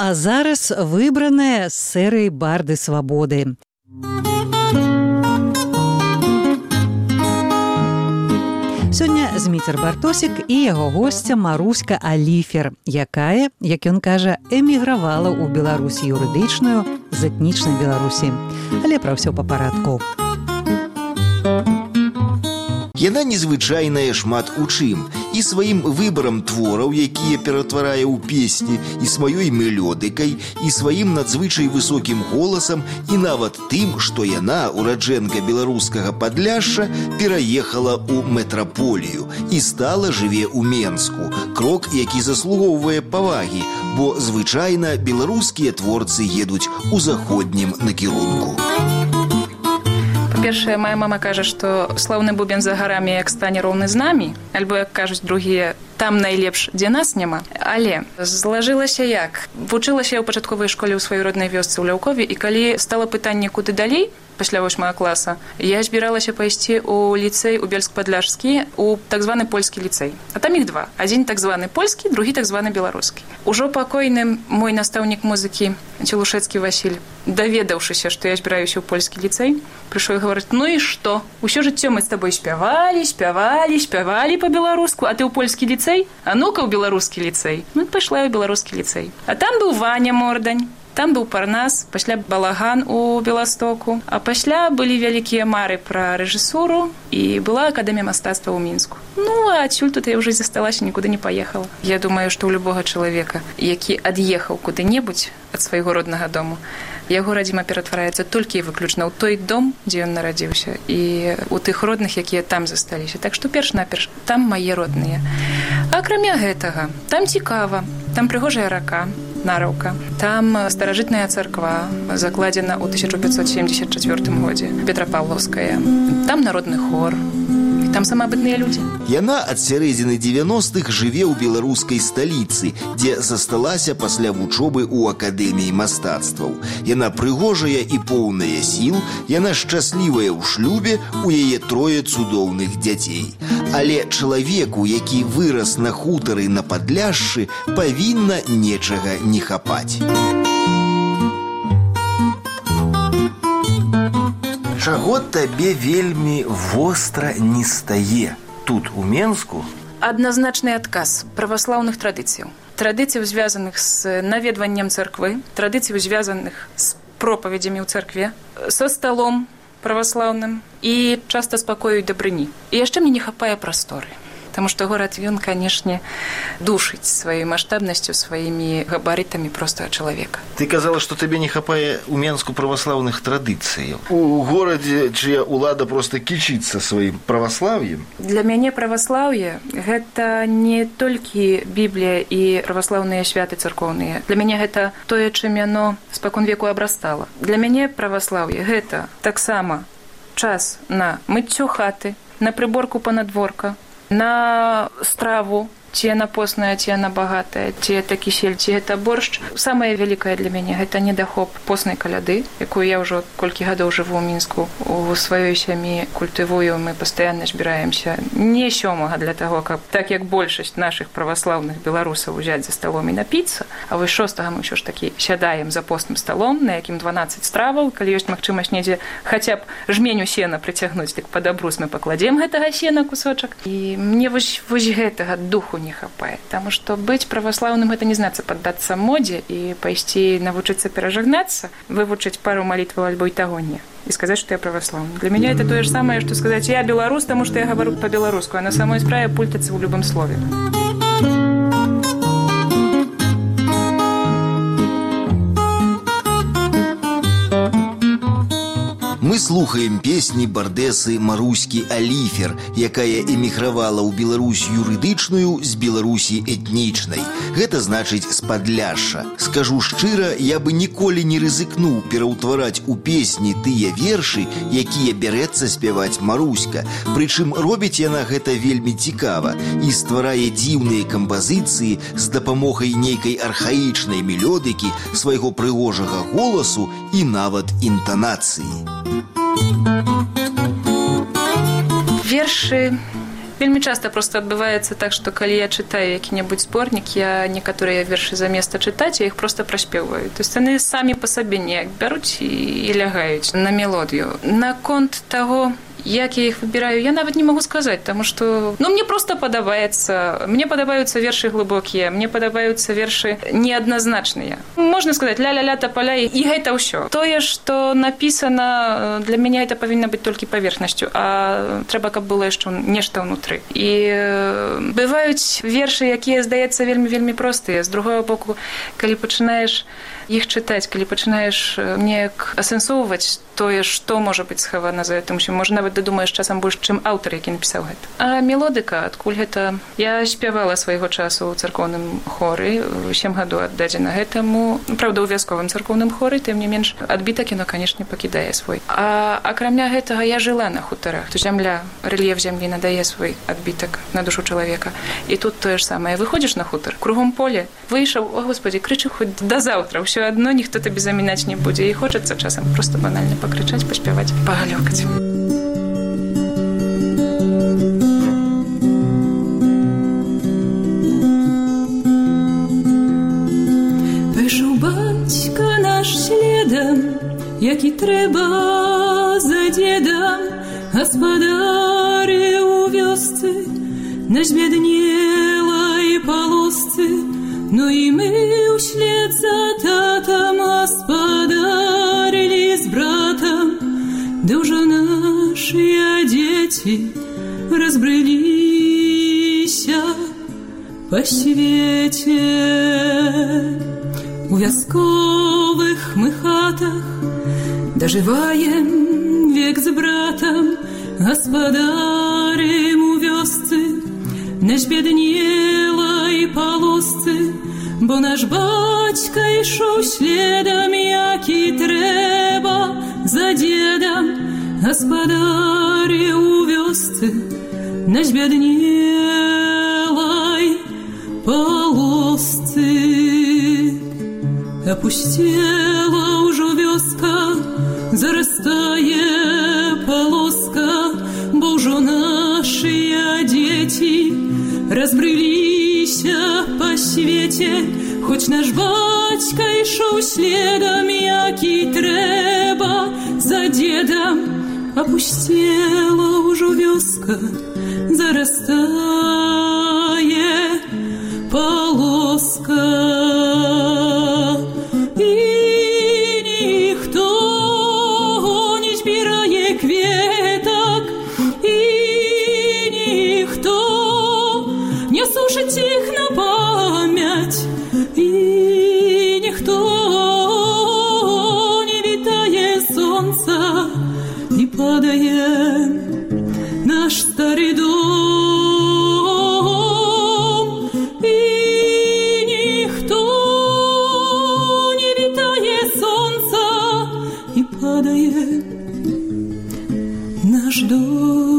а зараз выбраная з серыі «Барды свабоды». Сёння Зміцер Бартосік і яго госця Маруська Аліфер, якая, як ён кажа, эмігравала ў Беларусь юрыдычную з этнічнай Беларусі. Але пра ўсё па парадку. Яна незвычайная шмат у чым. І сваім выбарам твораў, якія ператварае ў песні, і сваёй мелодыкай, і сваім надзвычай высокім голасам, і нават тым, што яна, ураджэнка беларускага Падляшша, пераехала ў метраполію і стала жыве ў Менску. Крок, які заслугоўвае павагі, бо звычайна беларускія творцы едуць у заходнім накірунку. Па-першае, моя мама кажа, што слаўны бубен за гарамі, як стане роўны з намі, альбо, як кажуць другія, там найлепш, дзе нас няма. Але злажылася як? Вучылася я ў пачатковай школе ў сваёй роднай вёсцы ў Ляўкове, і калі стала пытанне, куды далей, пасля 8 класа, я збіралася пайсці ў ліцэй у Бельск-Падляшскі, у так званы польскі ліцэй. А там іх два. Адзін так званы польскі, другі так званы беларускі. Ужо пакойны мой настаўнік музыкі Целушэцкі Васіль, даведаўшыся, што я збіраюся ў польскі ліцэй, прыйшоў і гаварыць: ну і што? Усё жыццё мы з табой спявалі па-беларуску, а ты ў польскі ліцэй? А ну-ка ў беларускі ліцэй. Ну і пайшла я ў беларускі ліцэй. А там быў Ваня Мордань. Там быў Парнас, пасля Балаган у Беластоку, а пасля былі вялікія мары пра рэжысуру і была акадэмія мастацтва ў Мінску. Ну, а адсюль тут я ўжо засталася, нікуды не паехала. Я думаю, што ў любога чалавека, які ад'ехаў куды-небудзь ад свайго роднага дому, яго радзіма ператвараецца толькі і выключна ў той дом, дзе ён нарадзіўся, і ў тых родных, якія там засталіся. Так што перш-наперш, там мае родныя. Акрамя гэтага, там цікава, там прыгожая рака, Нараўка. Там старажытная царква, закладзена ў 1574 годзе, Петрапаўлаўская. Там народны хор. Там самабытныя людзі. Яна ад сярэдзіны 90-х жыве ў беларускай сталіцы, дзе засталася пасля вучобы ў акадэміі мастацтваў. Яна прыгожая і поўная сіл, яна шчаслівая ў шлюбе, у яе 3 цудоўных дзяцей. Але чалавеку, які вырас на хутары на Падляшшы, павінна нечага не хапаць. Чаго табе вельмі востра не стае тут, у Менску? Адназначны адказ праваслаўных традыцыяў. Традыцыяў, звязаных з наведваннем царквы, традыцыяў, звязаных з пропаведзямі ў царкве, са сталом праваслаўным і часта спакою і дабрыні. І яшчэ мне не хапае прасторы. Таму што горад, ён, канешне, душыць сваёй маштабнасцю, сваімі габарытамі проста чалавека. Ты казала, што табе не хапае ў Менску праваслаўных традыцыяў. У горадзе, чыя ўлада проста кічыцца сваім праваслаўем? Для мяне праваслаўе – гэта не толькі Біблія і праваслаўныя святы царкоўныя. Для мяне гэта тое, чым яно спакон веку абрастала. Для мяне праваслаўе – гэта таксама час на мыццё хаты, на прыборку панадворка, на страву, ці яна постная, ці яна багатая, ці гэта кісель, ці гэта боршч. Самае вялікае для мяне – гэта недахоп постнай каляды, якую я ўжо колькі гадоў жыву ў Мінску. У сваёй сям'і культывую, мы пастаянна збіраемся не 7-га для таго, каб, так як большасць нашых праваслаўных беларусаў узяць за сталом і напіцца, а вось 6-га мы ўсё ж такі сядаем за постным сталом, на якім 12 страваў, калі ёсць магчымасць недзе хаця б жменю сена прыцягнуць, дык пад абрус мы пакладзем гэтага сена кусочак. І мне вось гэтага духу не хапае. Таму што быць праваслаўным – гэта не знацца паддацца модзе і пайсці навучыцца перажагнацца, вывучыць пару малітваў альбо і таго не. І сказаць, што я праваслаўны. Для мяне это тое ж самае, што сказаць, я беларус, таму што я гавару па-беларуску, а на самой справе пультацца ў любым слове. Мы слухаем песні бардесы Маруські Аліфер, якая эмігравала ў Беларусь юрыдычную з Беларусі этнічнай. Гэта значыць з Падляшша. Скажу шчыра, я бы ніколі не рызыкнуў пераўтвараць у песні тыя вершы, якія бярэцца спяваць Маруська. Прычым робіць яна гэта вельмі цікава і стварае дзіўныя кампазіцыі з дапамогай нейкай архаічнай мелодыкі, свайго прыгожага голасу і нават інтанацыі. Вершы Вельмі часта просто адбываецца так, што калі я чытаю які-небудзь зборнік, я некаторыя вершы за места чытаць, я іх просто праспеваю. То есть яны самі па сабе неяк бяруць і лягаюць на мелодыю. Наконт таго, як я іх выбіраю, я нават не магу сказаць, таму што мне просто падабаецца. Мне падабаюцца вершы глыбокія, мне падабаюцца вершы неадназначныя. Можна сказаць ля-ля-ля тапаля і гэта ўсё. Тое, што напісана, для мяне гэта павінна быць толькі паверхнасцю, а трэба, каб было яшчэ нешта ўнутры. І бываюць вершы, якія, здаецца, вельмі простыя. З другого боку, калі пачынаеш іх чытаць, калі пачынаеш неяк асэнсоўваць тое, што можа быць схавана за гэтым усім, можа нават дадумаеш часам больш, чым аўтар, які напісаў гэта. А мелодыка, адкуль гэта? Я спявала свайго часу ў царкоўным хоры, 7 гадоў аддадзена гэтаму. Правда, у вясковым царкоўным хоры, тым не менш, адбітак яно, канешне, пакідае свой. А акрамя гэтага я жыла на хутарах. То зямля, рэльеф зямлі надае свой адбітак на душу чалавека. І тут тое ж самае. Выходзіш на хутар, кругом поле, выйшаў, о, Господі, крычы хоць да заўтра, ўсё адно ніхто табе замінаць не будзе. І хочацца часам просто банальна пакрычаць, паспяваць, пагалёкаць. Пайшоў бацька наш следам, які трэба за дзедам, гаспадары ў вёсцы на збяднелай палосцы. Ну і мы ўслед за татам гаспадарылі з братам, да ўжо нашыя дзеці разбрыліся па свеце. У вясковых мы хатах дажываем век з братам, гаспадарым у вёсцы на збяднелай палосцы. Бо наш бацька ішоў следам, які трэба за дзедам, гаспадары ў вёсцы на збяднелай палосцы. Апусцела ўжо вёска, зарастае палоска, бо ўжо нашыя дзеці разбрыліся па свеце. Хоць наш бацька ішоў следам, які трэба за дзедам, апусцела ўжо вёска, зарастае палоска. І ніхто не збірае кветак, і ніхто не сушыць іх на памяць, і ніхто не вітае сонца, не падае наш стары дом, і ніхто не вітае сонца, не падае наш дом.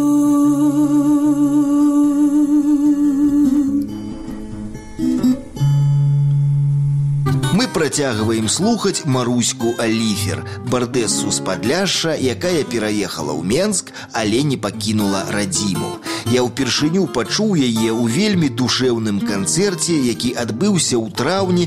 Мы працягваем слухаць Маруську Аліфер, бардэссу з Падляшша, якая пераехала ў Менск, але не пакінула радзіму. Я ўпершыню пачуў яе ў вельмі душэўным канцэрце, які адбыўся ў траўні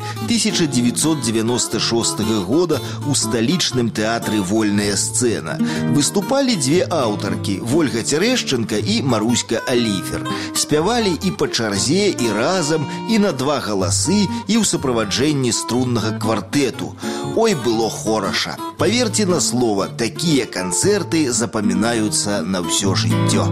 1996 года ў сталічным тэатры «Вольная сцэна». Выступалі дзве аўтаркі – Вольга Цярэшчынка і Маруська Аліфер. Спявалі і па чарзе, і разам, і на два галасы, і ў суправаджэнні струннага квартэту. Ой, было хораша. Паверьте на слово, такія канцэрты запамінаюцца на ўсё жыццё.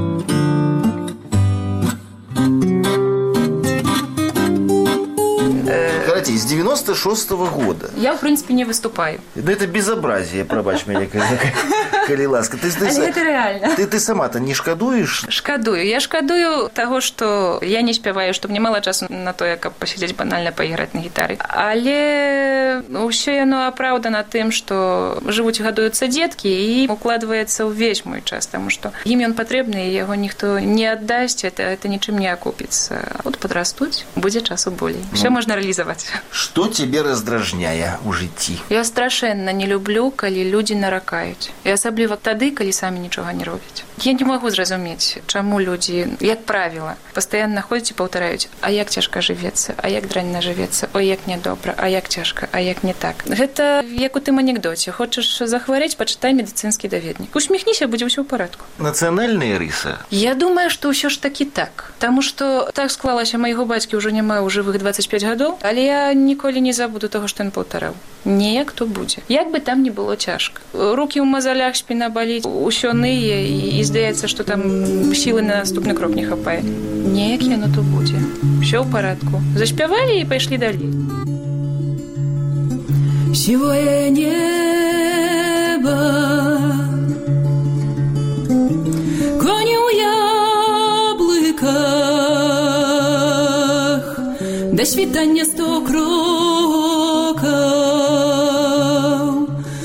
С 96-го года. Я, в принципе, не выступаю. Ну, это безобразие, пробач меня, калі ласка. Але это реально. Ты сама-то не шкадуешь? Шкадую. Я шкадую того, что я не спяваю, что мне мало часу на то, как посидеть банально, поиграть на гитаре. Але ўсё яно апраўдана тым, што жывуць, гадуюцца дзеткі, і укладваецца ўвесь мой час, потому что ім ён патрэбны, і яго ніхто не аддасць, это нічым не акупіцца. Вот подрастуць, будзе часу болей. Все можна реалізаваць. Что тебе раздражняе ў жыцці? Я страшэнна не люблю, калі людзі наракаюць. І асабліва асабліва тады, калі самі нічога не робяць. Я не магу зразумець, чаму людзі, як правіла, пастаянна ходзяць і паўтараюць: а як цяжка жывецца, а як дрэнна жывецца, ой, як нядобра, а як цяжка, а як не так. Гэта як у тым анекдоце: хочаш захварэць, пачытай медыцынскі даведнік. Усміхніся, будзе ўсё ў парадку. Нацыянальная рыса? Я думаю, што ўсё ж такі так. Таму што так склалася, майго бацькі ўжо няма ў жывых 25 гадоў, але я ніколі не забуду таго, што ён паўтараў. Неяк то будзе. Як бы там не было цяжка. Рукі ў мазалях, спіна баліць, усё ные, і здаецца, што там сілы на наступны крок не хапае. Неяк яно то будзе. Усё ў парадку. Заспявалі і пайшлі далей. Сівое неба, коні ў яблыках, да світання 100 крокаў,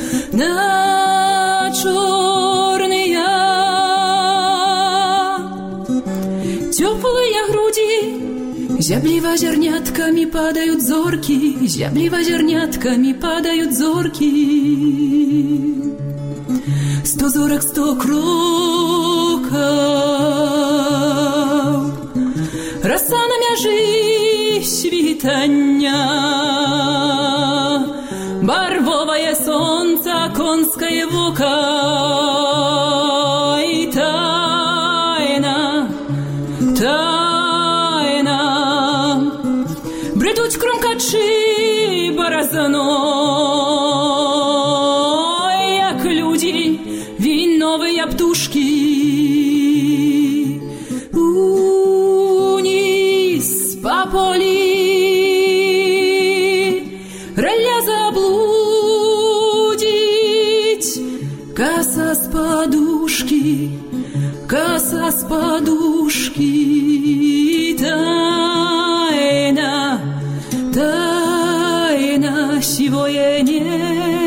на чорныя цёплыя грудзі зябліва зернятками падают зорки, зябліва зернятками падают зорки. 100 зорок, 100 крокаў, роса на мяжы світання, барвовое солнце, конское вока, и тайна, тайна, бредуть кромкачи борозной, як люди, виновые птушки, униз по полі, ралля заблудить, коса с подушки, коса с подушки, тайна, тайна, сивое небо.